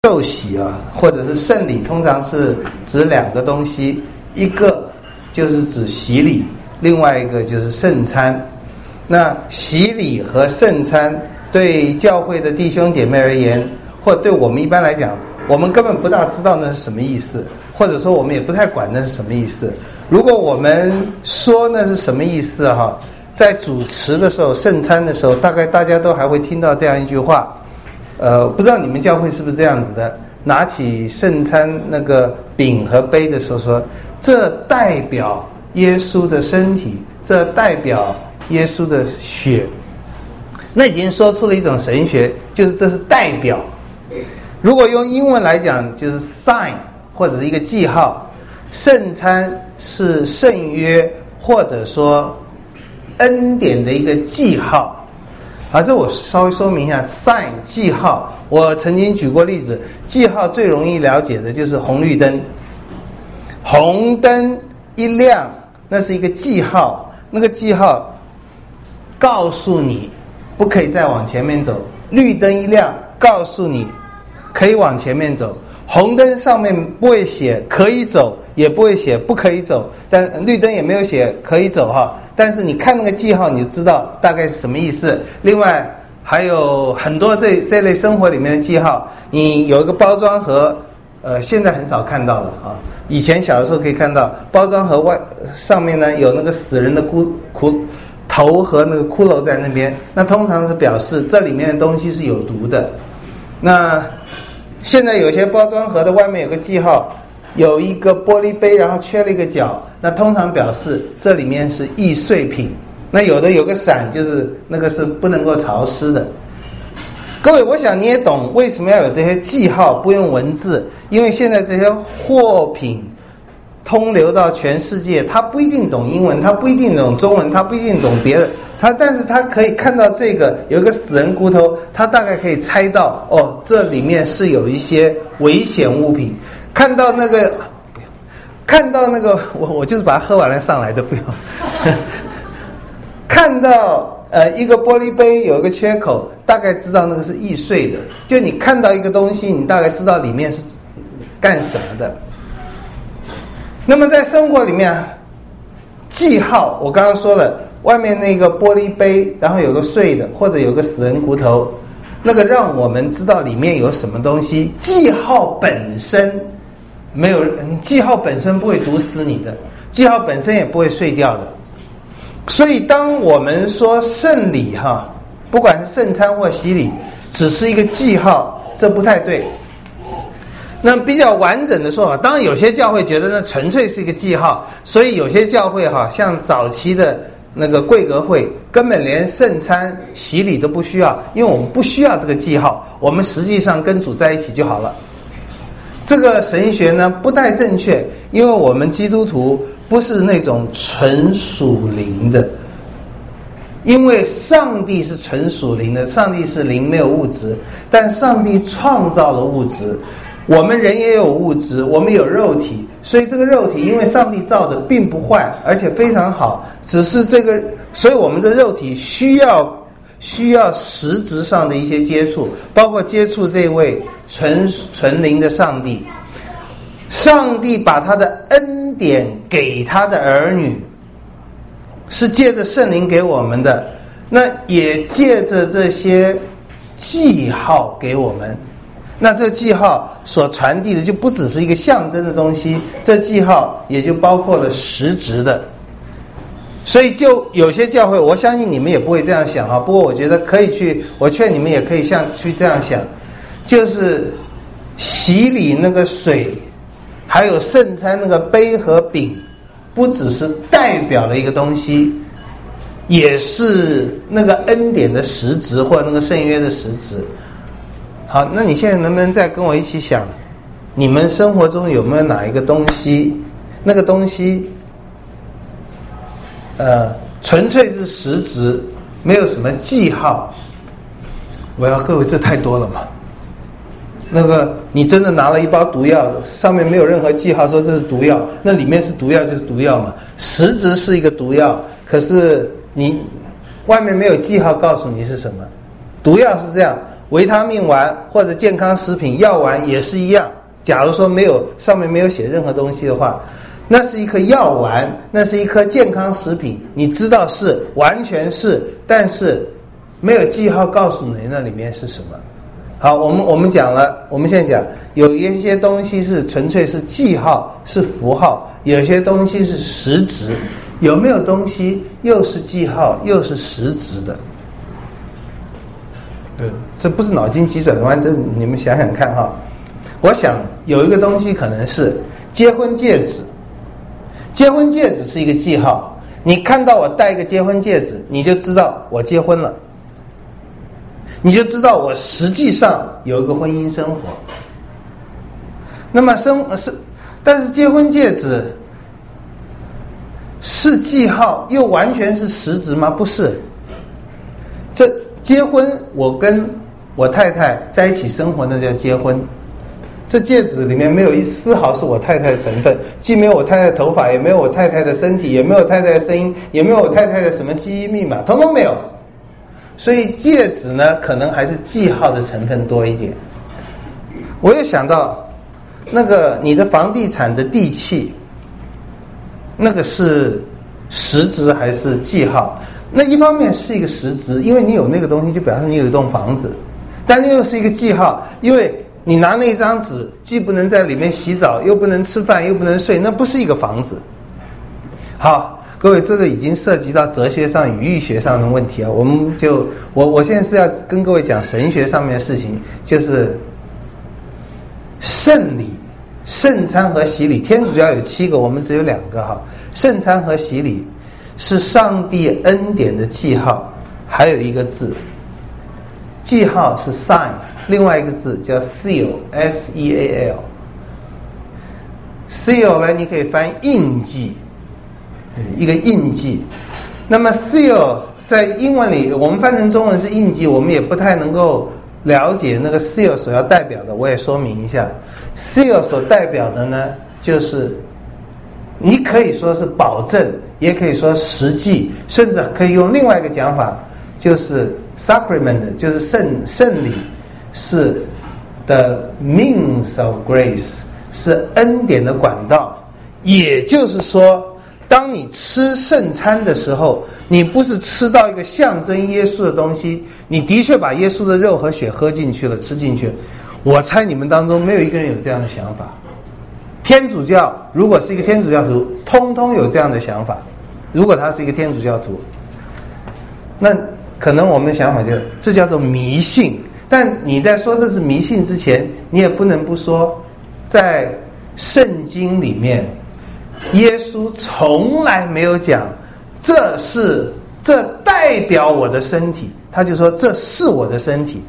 受洗啊，或者是圣礼，通常是指两个东西，一个就是指洗礼，另外一个就是圣餐。那洗礼和圣餐对教会的弟兄姐妹而言，或对我们一般来讲，我们根本不大知道那是什么意思，或者说我们也不太管那是什么意思。如果我们说那是什么意思哈，在主持的时候，圣餐的时候，大概大家都还会听到这样一句话。不知道你们教会是不是这样子的？拿起圣餐那个饼和杯的时候说，这代表耶稣的身体，这代表耶稣的血。那已经说出了一种神学，就是这是代表。如果用英文来讲，就是 sign 或者是一个记号。圣餐是圣约或者说恩典的一个记号。这我稍微说明一下 sign 记号。我曾经举过例子，记号最容易了解的就是红绿灯。红灯一亮，那是一个记号，那个记号告诉你不可以再往前面走。绿灯一亮，告诉你可以往前面走。红灯上面不会写可以走，也不会写不可以走，但绿灯也没有写可以走哈。但是你看那个记号，你就知道大概是什么意思。另外还有很多这类生活里面的记号，你有一个包装盒，现在很少看到了啊。以前小的时候可以看到包装盒上面呢有那个死人的头和那个骷髅在那边，那通常是表示这里面的东西是有毒的。那现在有些包装盒的外面有个记号，有一个玻璃杯，然后缺了一个角，那通常表示这里面是易碎品。那有的有个伞，就是那个是不能够潮湿的。各位，我想你也懂为什么要有这些记号，不用文字，因为现在这些货品通流到全世界，他不一定懂英文，他不一定懂中文，他不一定懂别的，但是他可以看到这个有一个死人骨头，他大概可以猜到这里面是有一些危险物品。看到那个我就是把它喝完了上来的，不要看到一个玻璃杯有一个缺口，大概知道那个是易碎的。就你看到一个东西，你大概知道里面是干什么的。那么在生活里面，记号我刚刚说了，外面那个玻璃杯，然后有个碎的，或者有个死人骨头，那个让我们知道里面有什么东西。记号本身没有，记号本身不会毒死你的，记号本身也不会碎掉的。所以当我们说圣礼不管是圣餐或洗礼，只是一个记号，这不太对。那比较完整的说法，当然有些教会觉得那纯粹是一个记号，所以有些教会像早期的那个贵格会，根本连圣餐洗礼都不需要，因为我们不需要这个记号，我们实际上跟主在一起就好了。这个神学呢不太正确，因为我们基督徒不是那种纯属灵的，因为上帝是纯属灵的，上帝是灵，没有物质，但上帝创造了物质，我们人也有物质，我们有肉体，所以这个肉体因为上帝造的并不坏，而且非常好，只是所以我们的肉体需要实质上的一些接触，包括接触这位纯灵的上帝。上帝把他的恩典给他的儿女，是借着圣灵给我们的，那也借着这些记号给我们。那这记号所传递的就不只是一个象征的东西，这记号也就包括了实质的。所以就有些教会，我相信你们也不会这样想不过我觉得可以去，我劝你们也可以去这样想，就是洗礼那个水，还有圣餐那个杯和饼，不只是代表了一个东西，也是那个恩典的实质，或者那个圣约的实质。好，那你现在能不能再跟我一起想，你们生活中有没有哪一个东西，那个东西纯粹是实质，没有什么记号。各位，这太多了嘛。那个你真的拿了一包毒药，上面没有任何记号说这是毒药，那里面是毒药就是毒药嘛，实质是一个毒药，可是你外面没有记号告诉你是什么。毒药是这样， 维他命丸或者健康食品药丸也是一样。假如说上面没有写任何东西的话，那是一颗药丸，那是一颗健康食品，你知道是完全是，但是没有记号告诉你那里面是什么。好，我们讲了，我们现在讲有一些东西是纯粹是记号，是符号，有些东西是实质。有没有东西又是记号又是实质的？这不是脑筋急转弯，这你们想想看哈。我想有一个东西可能是结婚戒指，结婚戒指是一个记号，你看到我戴一个结婚戒指，你就知道我结婚了，你就知道我实际上有一个婚姻生活。那么但是结婚戒指是记号又完全是实质吗？不是。这结婚，我跟我太太在一起生活，那叫结婚。这戒指里面没有一丝毫是我太太的成分，既没有我太太的头发，也没有我太太的身体，也没有太太的声音，也没有我太太的什么基因密码，统统没有。所以戒指呢，可能还是记号的成分多一点。我也想到那个你的房地产的地契，那个是实质还是记号？那一方面是一个实质，因为你有那个东西就表示你有一栋房子，但又是一个记号，因为你拿那一张纸既不能在里面洗澡，又不能吃饭，又不能睡，那不是一个房子。好，各位，这个已经涉及到哲学上、语义学上的问题啊。我们就我现在是要跟各位讲神学上面的事情，就是圣礼、圣餐和洗礼。天主教有7个，我们只有2个哈。圣餐和洗礼是上帝恩典的记号，还有一个字，记号是 sign， 另外一个字叫 seal， S-E-A-L。 seal 呢，你可以翻印记，一个印记。那么 seal 在英文里，我们翻成中文是印记，我们也不太能够了解那个 seal 所要代表的。我也说明一下， seal 所代表的呢，就是你可以说是保证，也可以说实际，甚至可以用另外一个讲法，就是 sacrament， 就是圣礼，是 the means of grace， 是恩典的管道。也就是说，当你吃圣餐的时候，你不是吃到一个象征耶稣的东西，你的确把耶稣的肉和血喝进去了，吃进去了。我猜你们当中没有一个人有这样的想法。天主教如果是一个天主教徒，通通有这样的想法。如果他是一个天主教徒，那可能我们的想法就是这叫做迷信。但你在说这是迷信之前，你也不能不说，在圣经里面，耶稣从来没有讲这代表我的身体，他就说这是我的身体。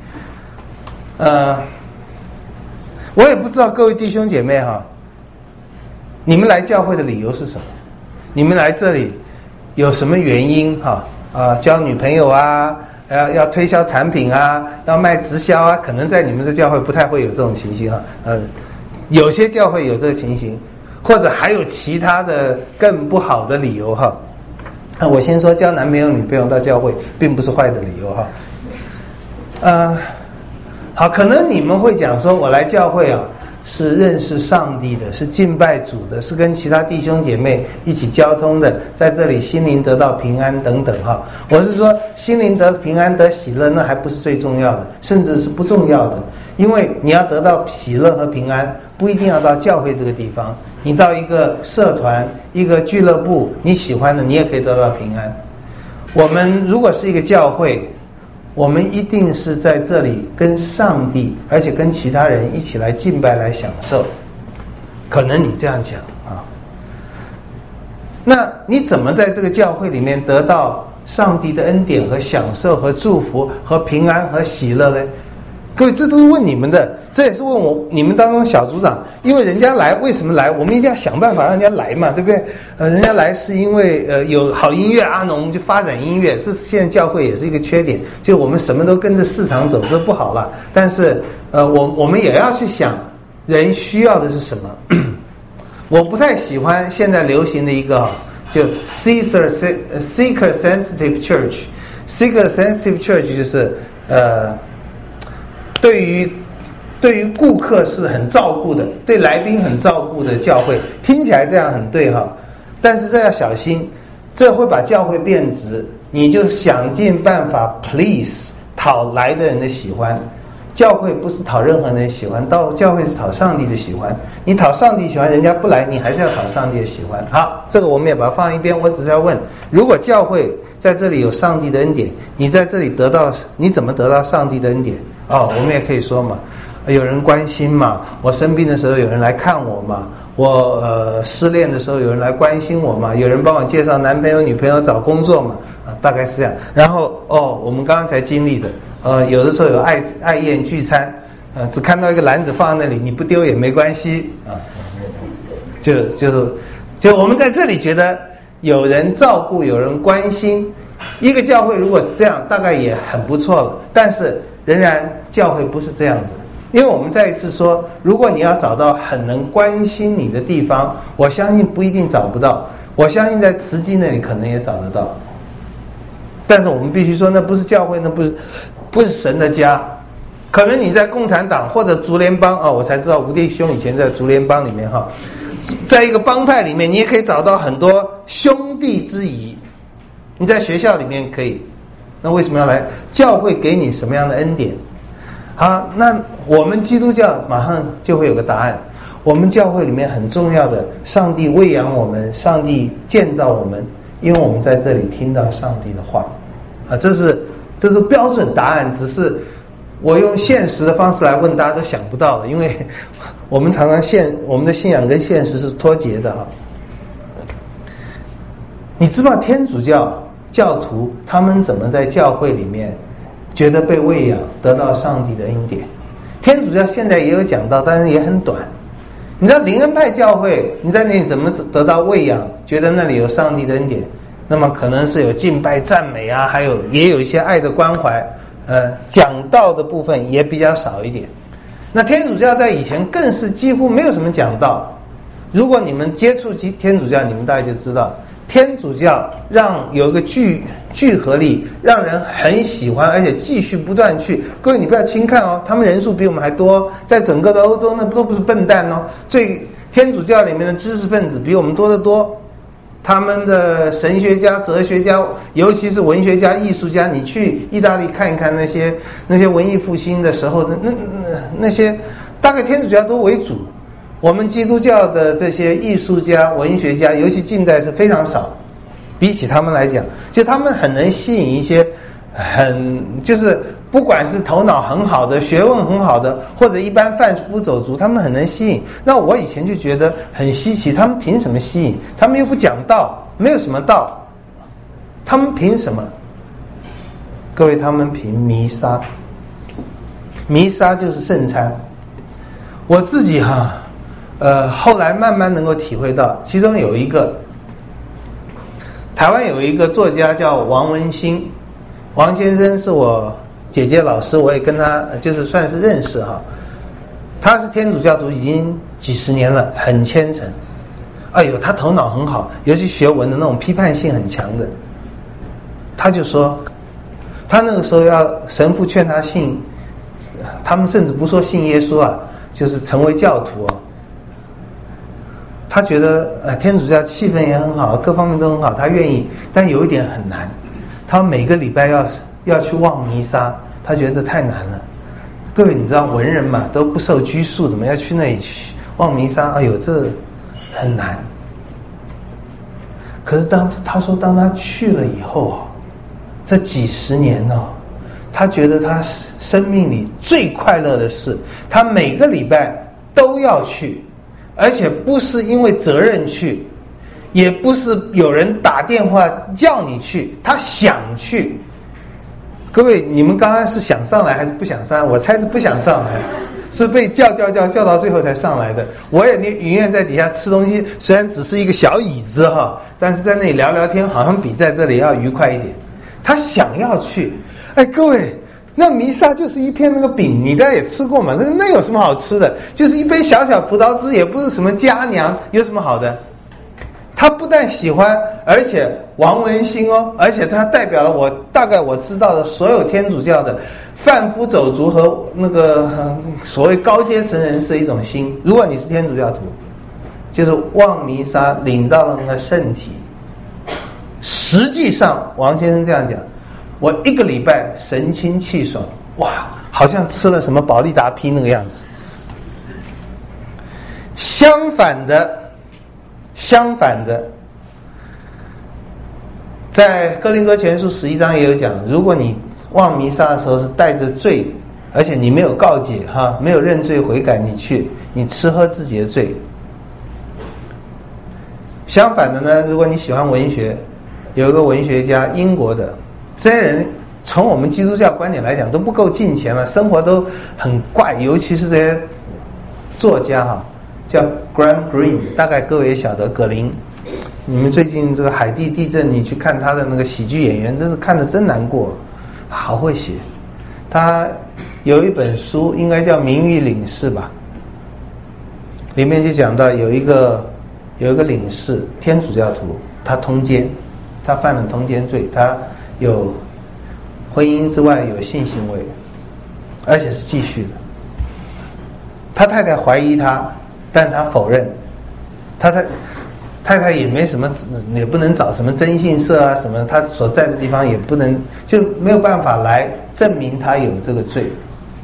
我也不知道各位弟兄姐妹哈，你们来教会的理由是什么？你们来这里有什么原因哈？交女朋友啊，要推销产品啊，要卖直销啊，可能在你们的教会不太会有这种情形啊。有些教会有这个情形，或者还有其他的更不好的理由哈。我先说交男朋友女朋友到教会并不是坏的理由哈。好，可能你们会讲说，我来教会啊，是认识上帝的，是敬拜主的，是跟其他弟兄姐妹一起交通的，在这里心灵得到平安等等哈。我是说，心灵得平安得喜乐，那还不是最重要的，甚至是不重要的。因为你要得到喜乐和平安，不一定要到教会这个地方，你到一个社团、一个俱乐部，你喜欢的，你也可以得到平安。我们如果是一个教会，我们一定是在这里跟上帝，而且跟其他人一起来敬拜、来享受。可能你这样讲啊，那你怎么在这个教会里面得到上帝的恩典和享受和祝福和平安和喜乐呢？各位，这都是问你们的，这也是问你们当中小组长，因为人家来，为什么来？我们一定要想办法让人家来嘛，对不对？人家来是因为有好音乐啊，那我们就发展音乐，这是现在教会也是一个缺点，就我们什么都跟着市场走，这不好了。但是我们也要去想，人需要的是什么？我不太喜欢现在流行的一个就 Seeker Sensitive Church， Seeker Sensitive Church 就是对于顾客是很照顾的，对来宾很照顾的教会，听起来这样很对哈，但是这要小心，这会把教会变质。你就想尽办法 please 讨来的人的喜欢，教会不是讨任何人的喜欢，教会是讨上帝的喜欢。你讨上帝喜欢，人家不来，你还是要讨上帝的喜欢。好，这个我们也把它放一边。我只是要问，如果教会在这里有上帝的恩典，你在这里你怎么得到上帝的恩典？我们也可以说嘛，有人关心嘛，我生病的时候有人来看我嘛，我失恋的时候有人来关心我嘛，有人帮我介绍男朋友女朋友找工作嘛，大概是这样。然后我们刚刚才经历的，有的时候有爱宴聚餐，只看到一个篮子放在那里，你不丢也没关系啊，就我们在这里觉得有人照顾，有人关心，一个教会如果是这样，大概也很不错了。但是仍然教会不是这样子，因为我们再一次说，如果你要找到很能关心你的地方，我相信不一定找不到，我相信在慈济那里可能也找得到。但是我们必须说，那不是教会，那不是神的家。可能你在共产党或者竹联帮我才知道吴弟兄以前在竹联帮里面哈，在一个帮派里面，你也可以找到很多兄弟之谊。你在学校里面可以，那为什么要来教会？给你什么样的恩典？好，那我们基督教马上就会有个答案。我们教会里面很重要的，上帝喂养我们，上帝建造我们，因为我们在这里听到上帝的话这是标准答案，只是我用现实的方式来问，大家都想不到的，因为我们常常我们的信仰跟现实是脱节的你知道天主教徒他们怎么在教会里面觉得被喂养，得到上帝的恩典？天主教现在也有讲到，但是也很短。你知道灵恩派教会，你在那里怎么得到喂养，觉得那里有上帝的恩典？那么可能是有敬拜赞美啊，也有一些爱的关怀，讲道的部分也比较少一点。那天主教在以前更是几乎没有什么讲道。如果你们接触天主教，你们大概就知道，天主教让有一个聚合力，让人很喜欢，而且继续不断去。各位你不要轻看他们人数比我们还多，在整个的欧洲那都不是笨蛋天主教里面的知识分子比我们多得多。他们的神学家、哲学家，尤其是文学家、艺术家，你去意大利看一看那些文艺复兴的时候，那些大概天主教都为主。我们基督教的这些艺术家、文学家，尤其近代是非常少。比起他们来讲，就他们很能吸引一些就是不管是头脑很好的、学问很好的，或者一般贩夫走卒，他们很能吸引。那我以前就觉得很稀奇，他们凭什么吸引？他们又不讲道，没有什么道，他们凭什么？各位，他们凭弥撒。弥撒就是圣餐。我自己后来慢慢能够体会到，其中有一个台湾有一个作家叫王文兴，王先生是我姐姐老师，我也跟他就是算是认识他是天主教徒已经几十年了，很虔诚。他头脑很好，尤其学文的那种批判性很强的。他就说，他那个时候要神父劝他信，他们甚至不说信耶稣就是成为教徒他觉得天主教气氛也很好，各方面都很好，他愿意，但有一点很难。他每个礼拜要去望弥撒，他觉得这太难了。各位，你知道文人嘛，都不受拘束的嘛，要去那里去望弥撒，这很难。可是当他去了以后这几十年他觉得他生命里最快乐的事，他每个礼拜都要去。而且不是因为责任去，也不是有人打电话叫你去，他想去。各位，你们刚刚是想上来还是不想上来？我猜是不想上来，是被叫到最后才上来的。我也宁愿在底下吃东西，虽然只是一个小椅子但是在那里聊聊天，好像比在这里要愉快一点。他想要去。各位，那弥撒就是一片那个饼，你大家也吃过嘛？那有什么好吃的？就是一杯小小葡萄汁，也不是什么佳酿，有什么好的？他不但喜欢，而且王文兴哦，而且它代表了我大概我知道的所有天主教的贩夫走卒和那个所谓高阶层人士一种心。如果你是天主教徒，就是望弥撒领到了那个圣体。实际上王先生这样讲，我1个礼拜神清气爽，哇，好像吃了什么保利达 P 那个样子。相反的，在哥林多前书11章也有讲，如果你望弥撒的时候是带着罪，而且你没有告解哈，没有认罪悔改，你吃喝自己的罪。相反的呢，如果你喜欢文学，有一个文学家，英国的，这些人从我们基督教观点来讲都不够敬虔了，生活都很怪，尤其是这些作家哈，叫 Graham Greene， 大概各位也晓得葛林。你们最近这个海地地震，你去看他的那个喜剧演员，真是看得真难过，好会写。他有一本书应该叫《名誉领事》吧，里面就讲到有一个领事，天主教徒，他通奸，他犯了通奸罪，他有婚姻之外有性行为，而且是继续的。他太太怀疑他，但他否认。太太也没什么，也不能找什么征信社啊什么，他所在的地方也不能，就没有办法来证明他有这个罪。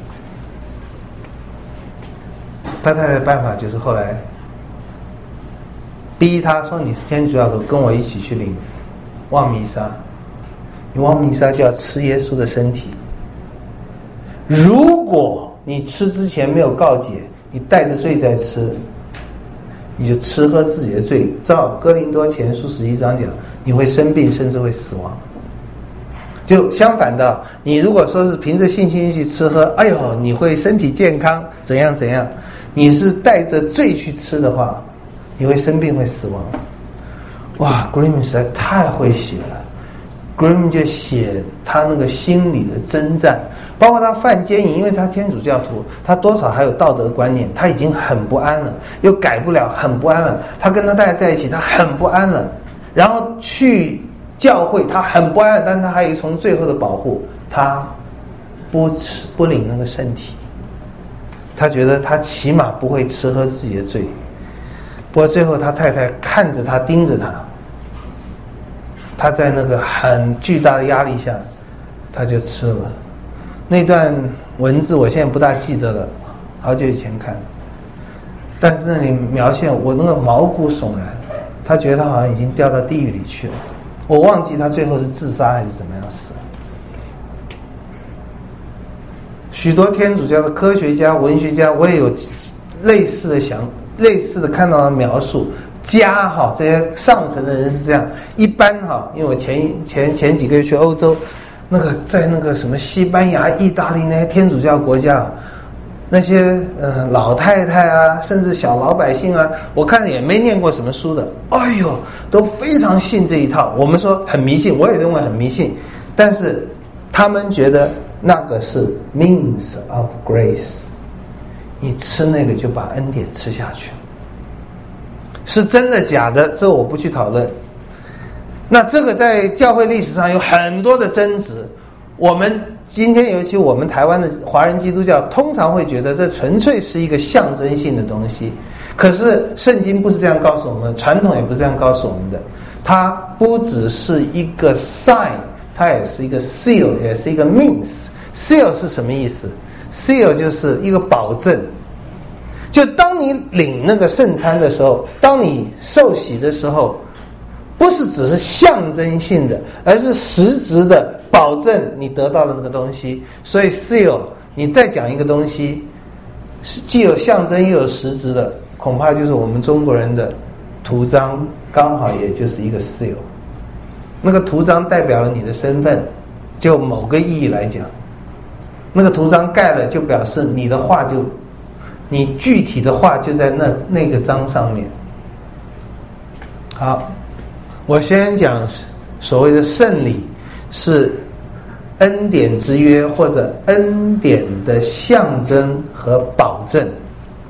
他太太的办法就是后来逼他说：“你是天主教徒，跟我一起去领望弥撒。你望弥撒就要吃耶稣的身体。如果你吃之前没有告解，你带着罪在吃，你就吃喝自己的罪。照哥林多前书11章讲，你会生病，甚至会死亡。就相反的，你如果说是凭着信心去吃喝，哎呦，你会身体健康，怎样怎样。你是带着罪去吃的话，你会生病，会死亡。哇 Greene 实在太会写了。Greene 就写他那个心理的征战，包括他犯奸淫，因为他天主教徒，他多少还有道德观念，他已经很不安了，又改不了，很不安了。他跟他太太在一起，他很不安了。然后去教会，他很不安了，但是他还有从最后的保护，他不领那个圣体。他觉得他起码不会吃喝自己的罪。不过最后他太太看着他，盯着他，他在那个很巨大的压力下，他就吃了。那段文字我现在不大记得了，好久以前看的，但是那里描现我那个毛骨悚然。他觉得他好像已经掉到地狱里去了，我忘记他最后是自杀还是怎么样死了。许多天主教的科学家、文学家，我也有类似的看到的描述。家哈，这些上层的人是这样。一般哈，因为我前几个月去欧洲，那个在那个什么西班牙、意大利那些天主教国家，那些老太太啊，甚至小老百姓啊，我看也没念过什么书的，哎呦，都非常信这一套。我们说很迷信，我也认为很迷信，但是他们觉得那个是 means of grace， 你吃那个就把恩典吃下去了。是真的假的，这我不去讨论。那这个在教会历史上有很多的争执。我们今天尤其我们台湾的华人基督教通常会觉得这纯粹是一个象征性的东西，可是圣经不是这样告诉我们，传统也不是这样告诉我们的。它不只是一个 sign， 它也是一个 seal， 也是一个 means。seal 是什么意思？ seal 就是一个保证。就当你领那个圣餐的时候，当你受洗的时候，不是只是象征性的，而是实质的保证你得到了那个东西。所以 seal， 你再讲一个东西既有象征又有实质的，恐怕就是我们中国人的图章，刚好也就是一个 seal。 那个图章代表了你的身份，就某个意义来讲，那个图章盖了就表示你的话就，你具体的话就在那个章上面。好，我先讲所谓的圣礼是恩典之约，或者恩典的象征和保证。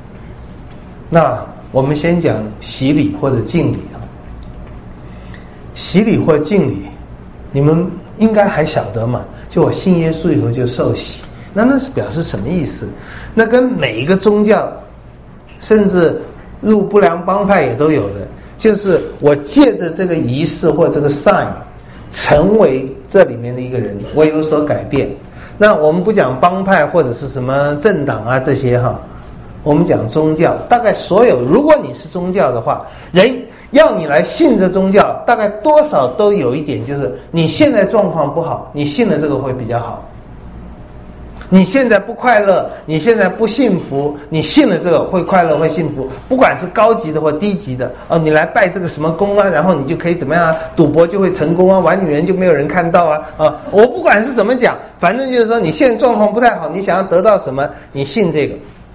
那我们先讲洗礼或者敬礼。 洗礼或敬礼，你们应该还晓得嘛？就我信耶稣以后就受洗，那是表示什么意思？那跟每一个宗教，甚至入不良帮派也都有的，就是我借着这个仪式或这个 sign， 成为这里面的一个人，我有所改变。那我们不讲帮派或者是什么政党啊这些哈，我们讲宗教，大概所有，如果你是宗教的话，人要你来信这宗教，大概多少都有一点，就是你现在状况不好，你信了这个会比较好。你现在不快乐，你现在不幸福，你信了这个会快乐会幸福，不管是高级的或低级的哦，你来拜这个什么宫啊，然后你就可以怎么样啊？赌博就会成功啊，玩女人就没有人看到啊啊！我不管是怎么讲，反正就是说你现在状况不太好，你想要得到什么，你信这个。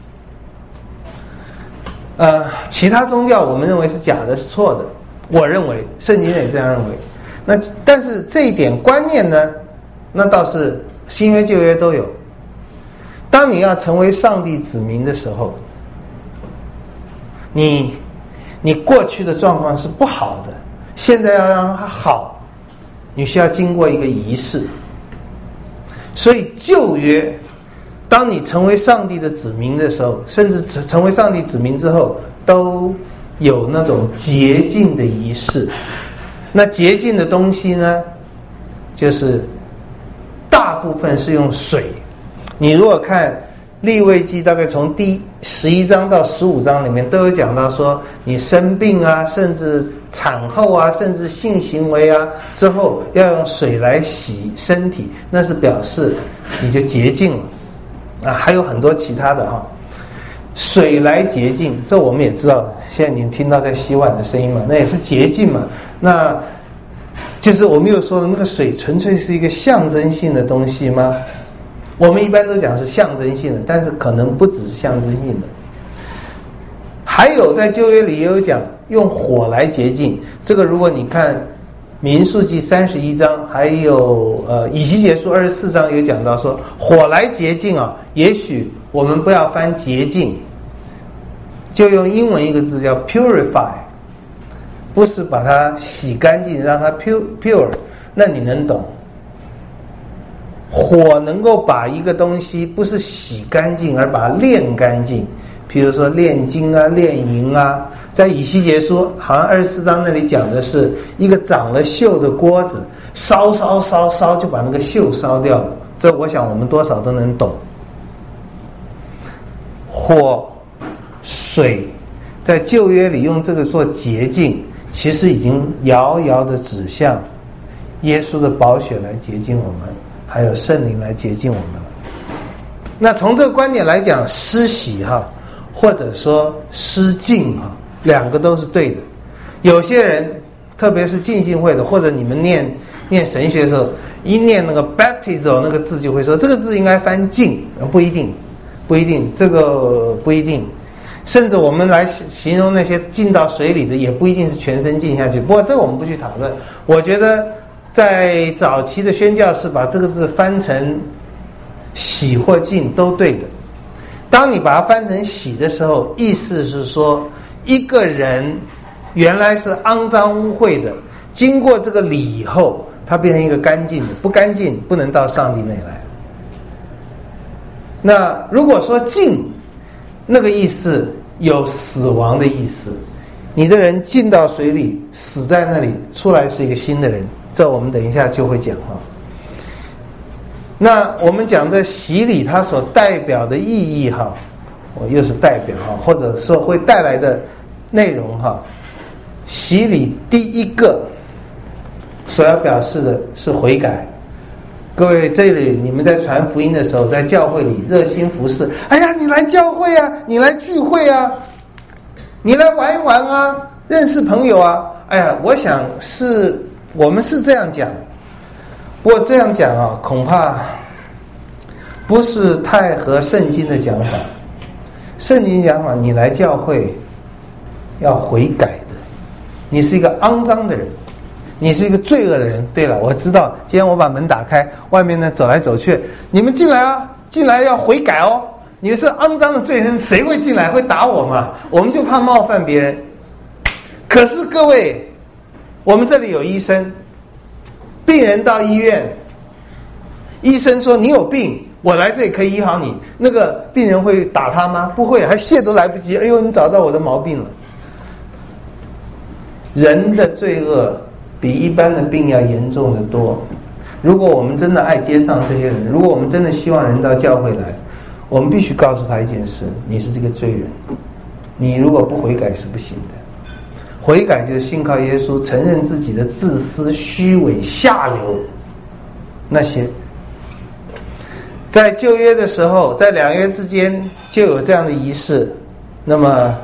其他宗教我们认为是假的，是错的。我认为圣经也这样认为。那但是这一点观念呢，那倒是新约旧约都有。当你要成为上帝子民的时候，你过去的状况是不好的，现在要让它好，你需要经过一个仪式。所以旧约，当你成为上帝的子民的时候，甚至成为上帝子民之后，都有那种洁净的仪式。那洁净的东西呢，就是大部分是用水。你如果看利未记，大概从第11章到15章里面都有讲到说，你生病啊，甚至产后啊，甚至性行为啊之后，要用水来洗身体，那是表示你就洁净了啊。还有很多其他的哈，水来洁净，这我们也知道。现在你听到在洗碗的声音嘛，那也是洁净嘛。那就是我们又说的那个水纯粹是一个象征性的东西吗？我们一般都讲是象征性的，但是可能不只是象征性的。还有在旧约里也有讲用火来洁净，这个如果你看民数记31章，还有以西结书24章有讲到说火来洁净啊。也许我们不要翻洁净，就用英文一个字叫 purify， 不是把它洗干净让它 pure， 那你能懂。火能够把一个东西不是洗干净，而把它炼干净，比如说炼金啊、炼银啊。在以西结书好像24章那里讲的是一个长了锈的锅子，烧就把那个锈烧掉了。这我想我们多少都能懂。火、水，在旧约里用这个做洁净，其实已经遥遥的指向耶稣的宝血来洁净我们，还有圣灵来洁净我们了。那从这个观点来讲，施洗哈，或者说施浸哈，两个都是对的。有些人，特别是浸信会的，或者你们念神学的时候，一念那个 baptism 那个字，就会说这个字应该翻浸，不一定，这个不一定。甚至我们来形容那些浸到水里的，也不一定是全身浸下去。不过这我们不去讨论。我觉得在早期的宣教士把这个字翻成洗或浸都对的。当你把它翻成洗的时候，意思是说一个人原来是肮脏污秽的，经过这个礼以后，他变成一个干净的，不干净不能到上帝那里来。那如果说浸，那个意思有死亡的意思，你的人进到水里，死在那里，出来是一个新的人，这我们等一下就会讲哈。那我们讲这洗礼它所代表的意义哈，我又是代表哈，或者说会带来的内容哈。洗礼第一个所要表示的是悔改。各位，这里你们在传福音的时候，在教会里热心服侍，哎呀，你来教会啊，你来聚会啊，你来玩一玩啊，认识朋友啊，哎呀，我想是我们是这样讲，不过这样讲啊，恐怕不是太合圣经的讲法。圣经讲法，你来教会要悔改的，你是一个肮脏的人，你是一个罪恶的人。对了，我知道今天我把门打开，外面呢走来走去，你们进来啊，进来要悔改哦。你是肮脏的罪人，谁会进来？会打我吗？我们就怕冒犯别人。可是各位， 我们这里有医生，病人到医院，医生说你有病，我来这里可以医好你，那个病人会打他吗？不会，还谢都来不及。哎呦，你找到我的毛病了。人的罪恶比一般的病要严重得多。如果我们真的爱街上这些人，如果我们真的希望人到教会来，我们必须告诉他一件事：你是这个罪人，你如果不悔改是不行的。悔改就是信靠耶稣，承认自己的自私、虚伪、下流那些。在旧约的时候，在两约之间就有这样的仪式。那么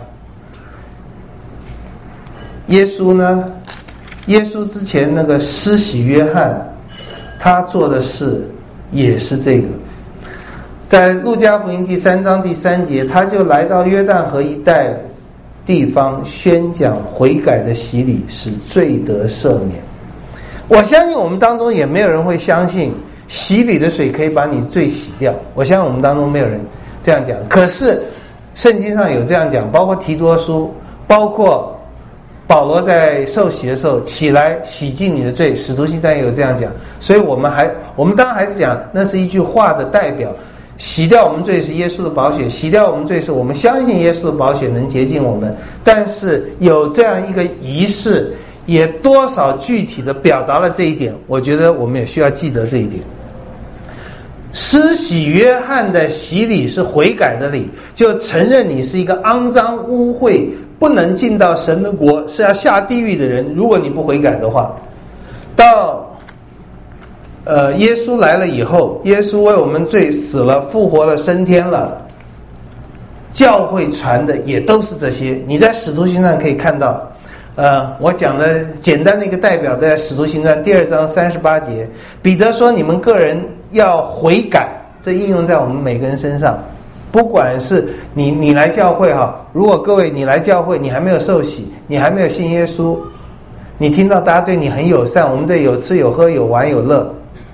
耶稣呢？耶稣之前那个施洗约翰，他做的事也是这个。在路加福音第3章第3节，他就来到约旦河一带地方，宣讲悔改的洗礼，使罪得赦免。我相信我们当中也没有人会相信洗礼的水可以把你罪洗掉，我相信我们当中没有人这样讲。可是圣经上有这样讲，包括提多书，包括保罗在受洗的时候，起来洗净你的罪，使徒行传也有这样讲。所以我们当然还是讲那是一句话的代表，洗掉我们罪是耶稣的宝血，洗掉我们罪是我们相信耶稣的宝血能洁净我们。但是有这样一个仪式，也多少具体的表达了这一点，我觉得我们也需要记得这一点。施洗约翰的洗礼是悔改的礼，就承认你是一个肮脏污秽不能进到神的国，是要下地狱的人，如果你不悔改的话。到耶稣来了以后，耶稣为我们罪死了，复活了，升天了，教会传的也都是这些。你在使徒行传可以看到，我讲的简单的一个代表在使徒行传第2章38节，彼得说你们个人要悔改，这应用在我们每个人身上。不管是你来教会哈，如果各位你来教会，你还没有受洗，你还没有信耶稣，你听到大家对你很友善，我们这有吃有喝有玩有乐，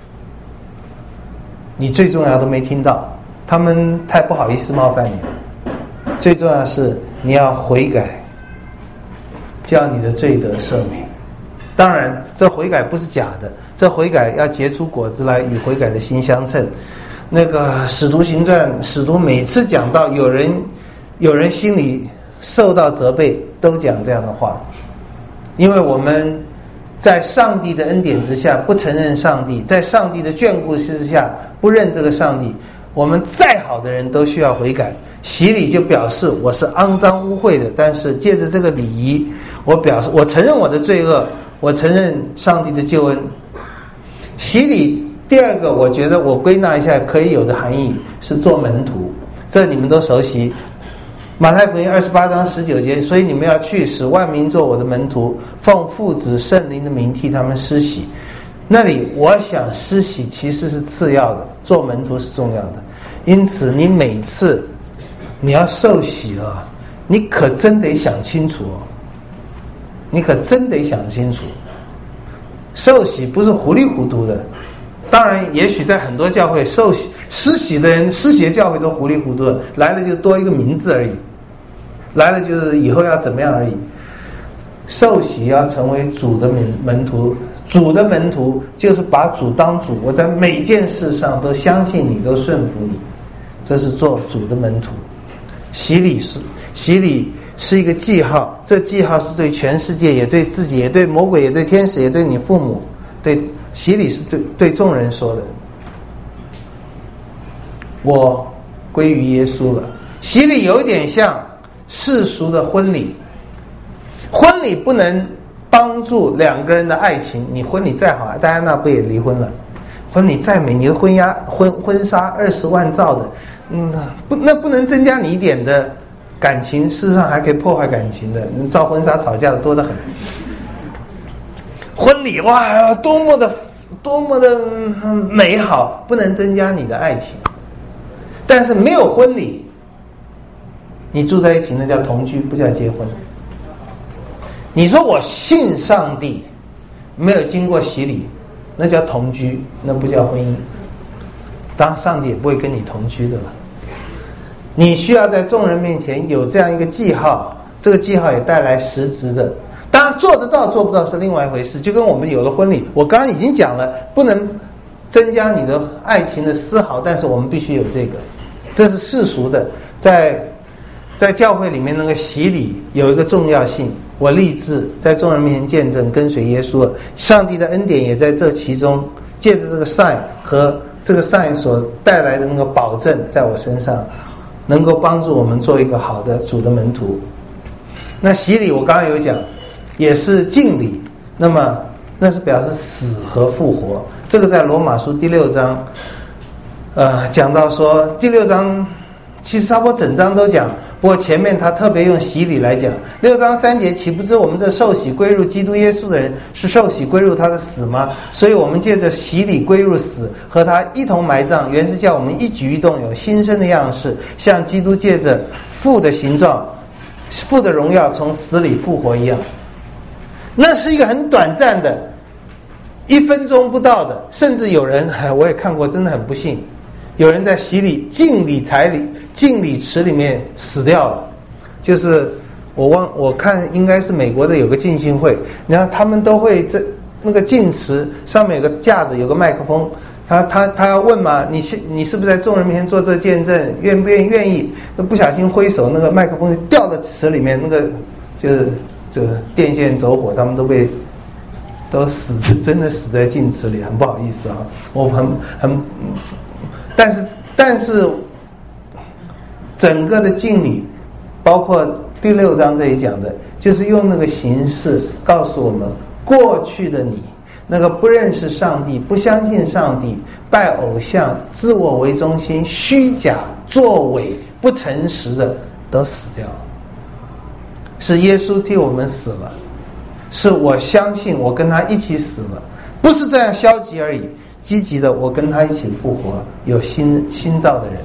你最重要都没听到，他们太不好意思冒犯你了。最重要是你要悔改，叫你的罪得赦免。当然这悔改不是假的，这悔改要结出果子来，与悔改的心相称。那个使徒行传，使徒每次讲到有人心里受到责备，都讲这样的话。因为我们在上帝的恩典之下不承认上帝，在上帝的眷顾之下不认这个上帝，我们再好的人都需要悔改。洗礼就表示我是肮脏污秽的，但是借着这个礼仪，我表示我承认我的罪恶，我承认上帝的救恩。洗礼第二个，我觉得我归纳一下可以有的含义是做门徒，这你们都熟悉。马太福音28章19节，所以你们要去，使万民做我的门徒，奉父子圣灵的名替他们施洗。那里我想施洗其实是次要的，做门徒是重要的。因此你每次你要受洗了，你可真得想清楚哦，你可真得想清楚，受洗不是糊里糊涂的。当然也许在很多教会受洗施洗的人，施洗的教会都糊里糊涂的，来了就多一个名字而已，来了就是以后要怎么样而已。受洗要成为主的门徒，主的门徒就是把主当主，我在每件事上都相信你，都顺服你，这是做主的门徒。洗礼是一个记号，这记号是对全世界，也对自己，也对魔鬼，也对天使，也对你父母。对，洗礼是对众人说的，我归于耶稣了。洗礼有一点像世俗的婚礼，婚礼不能帮助两个人的爱情。你婚礼再好，戴安娜不也离婚了？婚礼再美，你的婚纱20万造的，那不能增加你一点的感情，事实上还可以破坏感情的。造婚纱吵架的多得很。婚礼哇，多么的美好，不能增加你的爱情。但是没有婚礼，你住在一起那叫同居，不叫结婚。你说我信上帝，没有经过洗礼，那叫同居，那不叫婚姻。当然上帝也不会跟你同居的了。你需要在众人面前有这样一个记号，这个记号也带来实质的。当当然做得到做不到是另外一回事，就跟我们有了婚礼，我刚刚已经讲了，不能增加你的爱情的丝毫，但是我们必须有这个，这是世俗的，在教会里面那个洗礼有一个重要性。我立志在众人面前见证跟随耶稣了，上帝的恩典也在这其中，借着这个 sign 和这个 sign 所带来的那个保证，在我身上能够帮助我们做一个好的主的门徒。那洗礼我刚刚有讲也是敬礼，那么那是表示死和复活，这个在罗马书第6章讲到说，第6章其实差不多整章都讲，不过前面他特别用洗礼来讲。6章3节，岂不知我们这受洗归入基督耶稣的人，是受洗归入他的死吗？所以我们借着洗礼归入死，和他一同埋葬，原是叫我们一举一动有新生的样式，像基督借着父的形状、父的荣耀从死里复活一样。那是一个很短暂的1分钟不到的，甚至有人我也看过，真的很不幸，有人在洗礼敬礼池里面死掉了。就是我看应该是美国的有个浸信会，然后他们都会在那个浸池上面有个架子，有个麦克风，他要问嘛，你是不是在众人面前做这见证，愿意，不小心挥手，那个麦克风掉到池里面，那个就电线走火，他们都真的死在浸池里，很不好意思啊，我但是整个的敬礼，包括第6章这里讲的，就是用那个形式告诉我们，过去的你，那个不认识上帝、不相信上帝、拜偶像、自我为中心、虚假作伪、不诚实的，都死掉了。是耶稣替我们死了，是我相信我跟他一起死了，不是这样消极而已，积极的我跟他一起复活，有新造的人。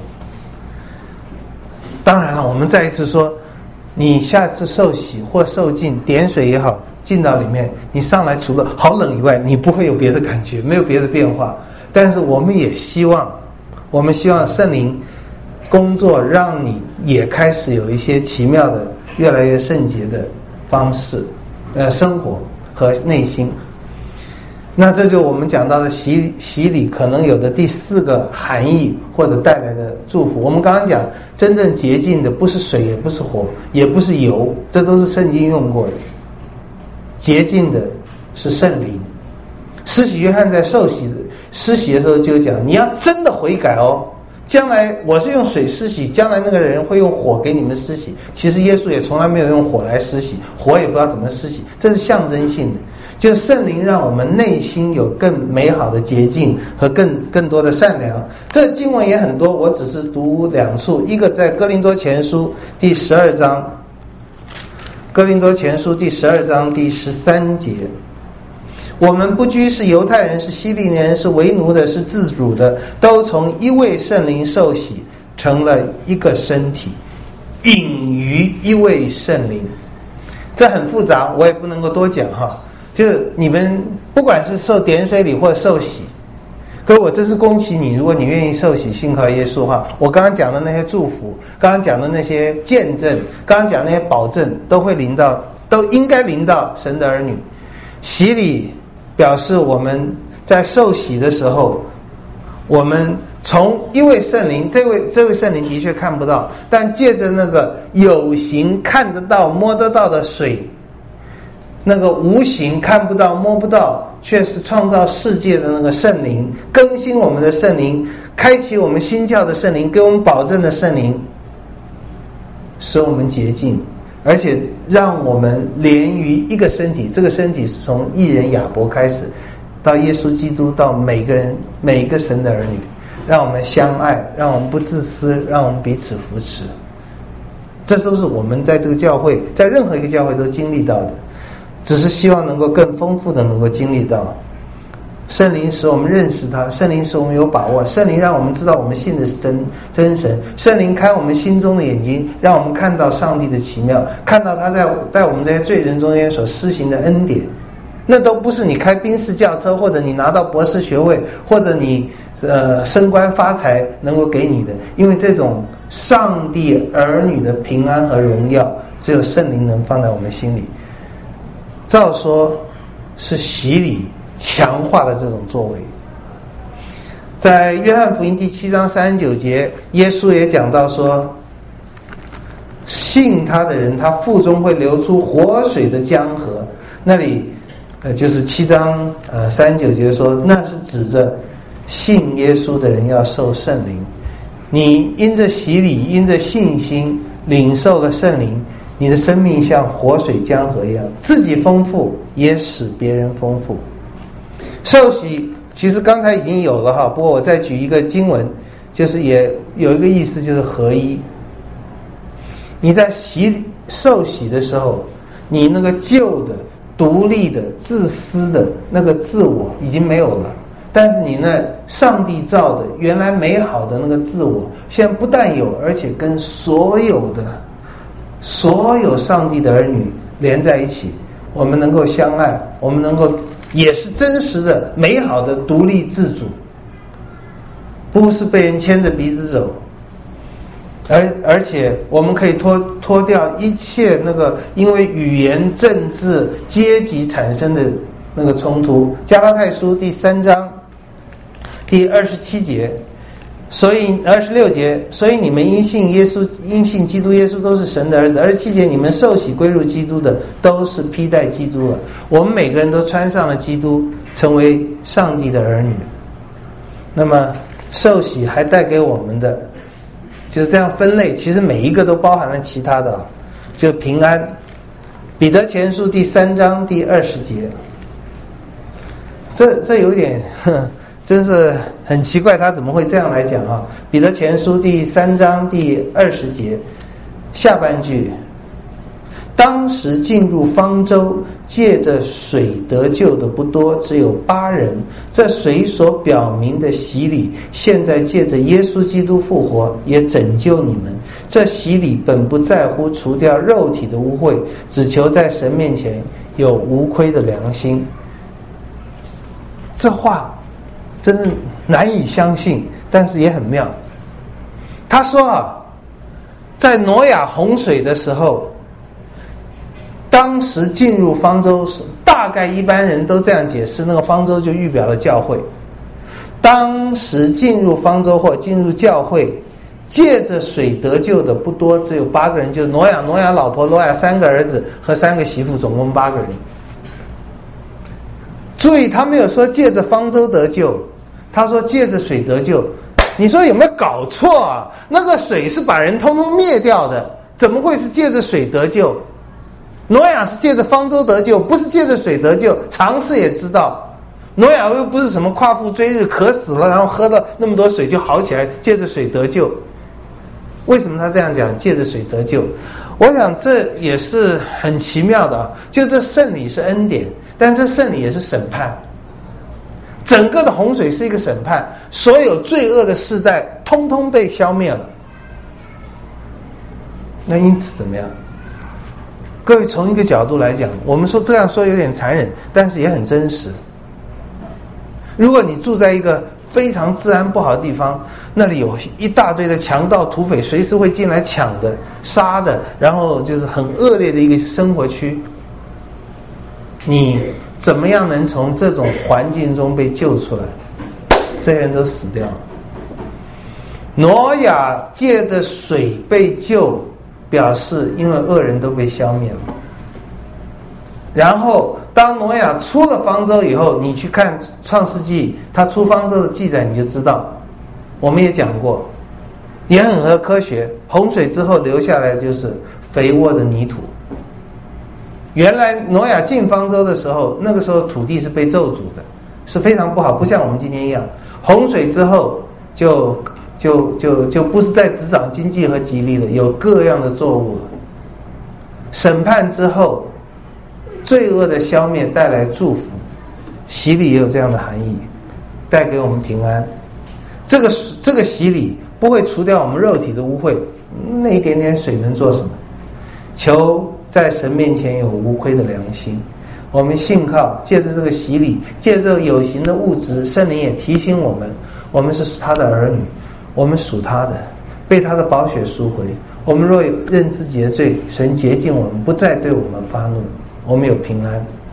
当然了，我们再一次说，你下次受洗或受浸点水也好，进到里面，你上来除了好冷以外，你不会有别的感觉，没有别的变化。但是我们希望圣灵工作，让你也开始有一些奇妙的越来越圣洁的方式生活和内心。那这就我们讲到的洗礼可能有的第4个含义或者带来的祝福。我们刚刚讲真正洁净的不是水，也不是火，也不是油，这都是圣经用过的。洁净的是圣灵。施洗约翰在施洗的时候就讲，你要真的悔改哦，将来我是用水施洗，将来那个人会用火给你们施洗。其实耶稣也从来没有用火来施洗，火也不知道怎么施洗，这是象征性的，就是圣灵让我们内心有更美好的洁净和更多的善良。这经文也很多，我只是读2处，一个在哥林多前书第12章，哥林多前书第12章第13节，我们不拘是犹太人，是希利尼人，是为奴的，是自主的，都从一位圣灵受洗，成了一个身体，隐于一位圣灵。这很复杂，我也不能够多讲哈。就是你们不管是受点水礼或者受洗，可我真是恭喜你，如果你愿意受洗信靠耶稣的话，我刚刚讲的那些祝福，刚刚讲的那些见证，刚刚讲的那些保证，都应该临到神的儿女。洗礼表示我们在受洗的时候，我们从一位圣灵，这位圣灵的确看不到，但借着那个有形看得到摸得到的水，那个无形看不到摸不到却是创造世界的那个圣灵，更新我们的圣灵，开启我们心窍的圣灵，给我们保证的圣灵，使我们洁净，而且让我们连于一个身体。这个身体是从一人亚伯开始，到耶稣基督，到每一个神的儿女，让我们相爱，让我们不自私，让我们彼此扶持。这都是我们在这个教会，在任何一个教会都经历到的，只是希望能够更丰富的能够经历到。圣灵使我们认识他，圣灵使我们有把握，圣灵让我们知道我们信的是真神，圣灵开我们心中的眼睛，让我们看到上帝的奇妙，看到他在我们这些罪人中间所施行的恩典。那都不是你开宾士轿车，或者你拿到博士学位，或者你升官发财能够给你的，因为这种上帝儿女的平安和荣耀，只有圣灵能放在我们心里。 照说是洗礼强化的这种作为。在约翰福音第7章39节，耶稣也讲到说，信他的人，他腹中会流出活水的江河。那里就是7章39节说，那是指着信耶稣的人要受圣灵。你因着洗礼，因着信心领受了圣灵，你的生命像活水江河一样，自己丰富也使别人丰富。受洗其实刚才已经有了哈，不过我再举一个经文，就是也有一个意思，就是合一。你在受洗的时候，你那个旧的独立的自私的那个自我已经没有了，但是你那上帝造的原来美好的那个自我现在不但有，而且跟所有上帝的儿女连在一起，我们能够相爱，我们能够也是真实的美好的独立自主，不是被人牵着鼻子走，而且我们可以脱掉一切那个因为语言政治阶级产生的那个冲突。加拉太书第3章第27节，所以26节，所以你们因信基督耶稣都是神的儿子。27节，你们受洗归入基督的都是披戴基督了。我们每个人都穿上了基督，成为上帝的儿女。那么受洗还带给我们的就是这样分类，其实每一个都包含了其他的，就平安。彼得前书第3章第20节，这有点真是很奇怪，他怎么会这样来讲啊？彼得前书第3章第20节下半句，当时进入方舟借着水得救的不多，只有8人。这水所表明的洗礼，现在借着耶稣基督复活，也拯救你们。这洗礼本不在乎除掉肉体的污秽，只求在神面前有无亏的良心。这话真是难以相信，但是也很妙。他说啊，在挪亚洪水的时候，当时进入方舟，大概一般人都这样解释，那个方舟就预表了教会。当时进入方舟或进入教会，借着水得救的不多，只有8个人，就是挪亚老婆挪亚3个儿子和3个媳妇，总共8个人。注意，他没有说借着方舟得救，他说借着水得救。你说有没有搞错啊？那个水是把人通通灭掉的，怎么会是借着水得救？挪亚是借着方舟得救，不是借着水得救。常识也知道，挪亚又不是什么夸父追日渴死了，然后喝了那么多水就好起来，借着水得救。为什么他这样讲借着水得救？我想这也是很奇妙的啊。就这圣礼是恩典，但这圣礼也是审判。整个的洪水是一个审判，所有罪恶的世代通通被消灭了。那因此怎么样？各位从一个角度来讲，我们说这样说有点残忍，但是也很真实。如果你住在一个非常治安不好的地方，那里有一大堆的强盗土匪，随时会进来抢的、杀的，然后就是很恶劣的一个生活区，你怎么样能从这种环境中被救出来？这些人都死掉了。挪亚借着水被救，表示因为恶人都被消灭了。然后当挪亚出了方舟以后，你去看创世纪他出方舟的记载，你就知道，我们也讲过，也很合科学。洪水之后留下来就是肥沃的泥土。原来挪亚进方舟的时候，那个时候土地是被咒诅的，是非常不好，不像我们今天一样。洪水之后就不是再只长经济和吉利了，有各样的作物了。审判之后，罪恶的消灭带来祝福，洗礼也有这样的含义，带给我们平安。这个洗礼不会除掉我们肉体的污秽，那一点点水能做什么？求在神面前有无亏的良心。我们信靠，借着这个洗礼，借着这个有形的物质，圣灵也提醒我们，我们是他的儿女，我们属他的，被他的宝血赎回。我们若有认自己的罪，神洁净我们，不再对我们发怒，我们有平安。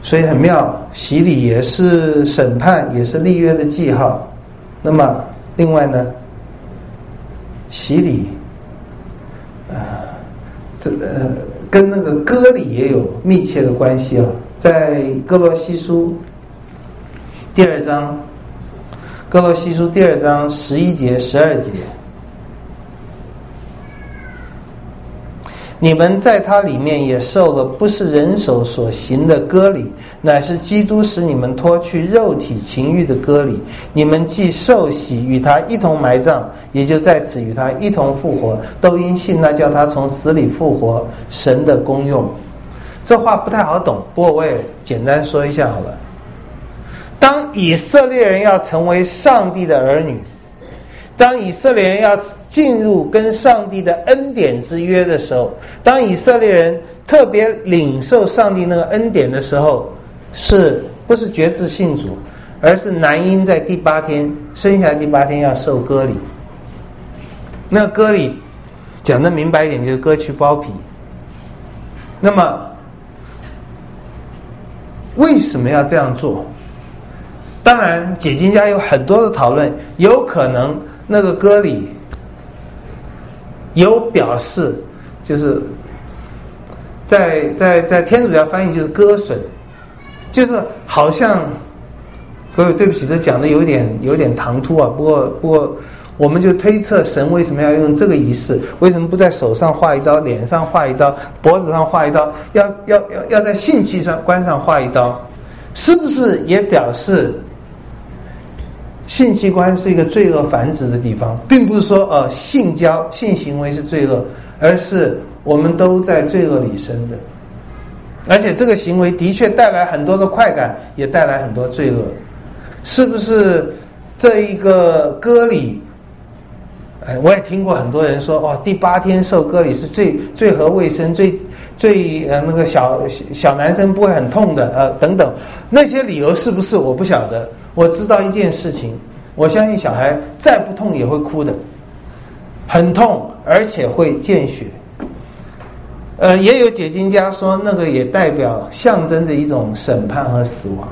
所以很妙，洗礼也是审判，也是立约的记号。那么另外呢，洗礼跟那个割礼也有密切的关系啊。在哥罗西书第2章，哥罗西书第2章11节12节，你们在他里面也受了不是人手所行的割礼，乃是基督使你们脱去肉体情欲的割礼。你们既受洗，与他一同埋葬，也就在此与他一同复活，都因信那叫他从死里复活神的功用。这话不太好懂，不过我也简单说一下好了。当以色列人要成为上帝的儿女，当以色列人要进入跟上帝的恩典之约的时候，当以色列人特别领受上帝那个恩典的时候，是不是决志信主，而是男婴在第8天生下来第8天要受割礼。那割礼讲得明白一点，就是割去包皮。那么为什么要这样做？当然解经家有很多的讨论，有可能那个割礼有表示，就是在天主教翻译就是割损，就是好像各位对不起，这讲的有点唐突啊。不过我们就推测神为什么要用这个仪式，为什么不在手上画一刀，脸上画一刀，脖子上画一刀，要在性器官上画一刀，是不是也表示性器官是一个罪恶繁殖的地方，并不是说性行为是罪恶，而是我们都在罪恶里生的，而且这个行为的确带来很多的快感，也带来很多罪恶。是不是这一个割礼，我也听过很多人说第8天受割礼是最合卫生，最那个小男生不会很痛的等等，那些理由是不是我不晓得。我知道一件事情，我相信小孩再不痛也会哭的，很痛而且会见血。也有解经家说那个也代表象征着一种审判和死亡。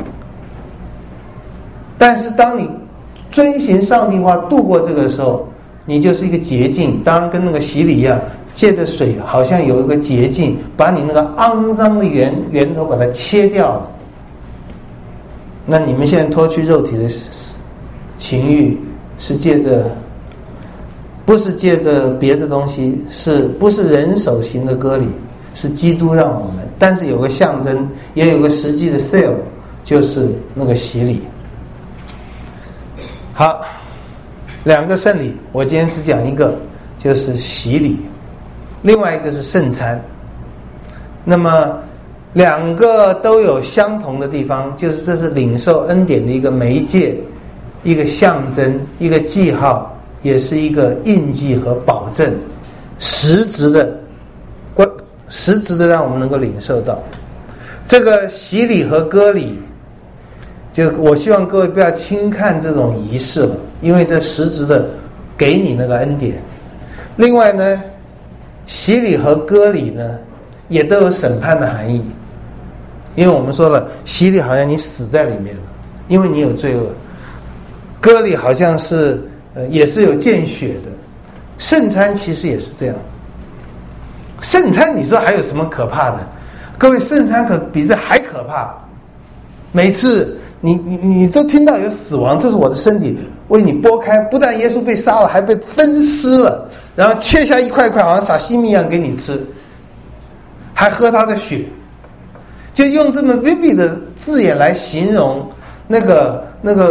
但是当你遵行上帝话度过这个时候，你就是一个洁净，当然跟那个洗礼一样，借着水好像有一个洁净，把你那个肮脏的源头把它切掉了。那你们现在脱去肉体的情欲，是借着，不是借着别的东西，不是人手行的割礼，是基督让我们，但是有个象征，也有个实际的 seal， 就是那个洗礼。好，2个圣礼，我今天只讲一个，就是洗礼，另外一个是圣餐。那么2个都有相同的地方，就是这是领受恩典的一个媒介，一个象征，一个记号，也是一个印记和保证，实质的让我们能够领受到。这个洗礼和割礼，就我希望各位不要轻看这种仪式了，因为这实质的给你那个恩典。另外呢，洗礼和割礼呢也都有审判的含义，因为我们说了，洗礼好像你死在里面了，因为你有罪恶；割礼好像是也是有见血的。圣餐其实也是这样。圣餐你说还有什么可怕的？各位，圣餐可比这还可怕。每次你都听到有死亡，这是我的身体为你剥开，不但耶稣被杀了，还被分尸了，然后切下一块一块，好像撒西米一样给你吃，还喝他的血，就用这么 vivid 的字眼来形容那个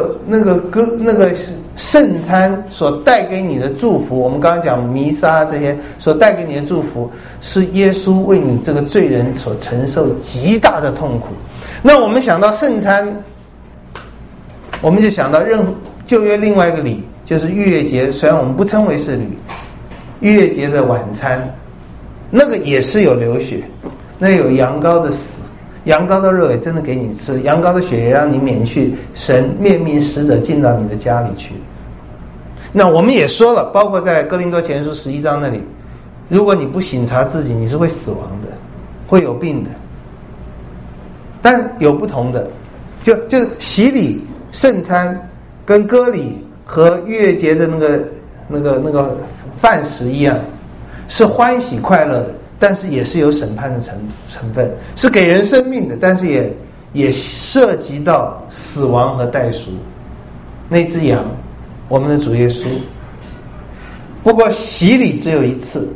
圣餐所带给你的祝福。我们刚刚讲弥撒这些所带给你的祝福，是耶稣为你这个罪人所承受极大的痛苦。那我们想到圣餐，我们就想到旧约另外一个礼，就是逾越节，虽然我们不称为是礼，逾越节的晚餐，那个也是有流血，那有羊羔的死，羊羔的肉也真的给你吃，羊羔的血也让你免去神面命使者进到你的家里去。那我们也说了，包括在哥林多前书11章那里，如果你不省察自己，你是会死亡的，会有病的。 但有不同的，就是洗礼、圣餐跟割礼和逾越节的那个饭食一样，是欢喜快乐的，但是也是有审判的成分，是给人生命的，但是也涉及到死亡和代赎。那只羊，我们的主耶稣。不过洗礼只有一次，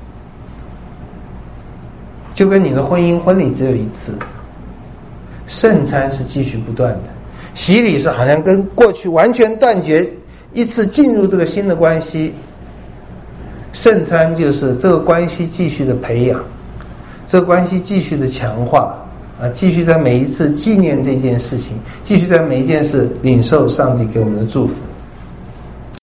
就跟你的婚礼只有一次。圣餐是继续不断的，洗礼是好像跟过去完全断绝，一次进入这个新的关系。圣餐就是这个关系继续的培养，这个关系继续的强化继续在每一次纪念这件事情，继续在每一件事领受上帝给我们的祝福。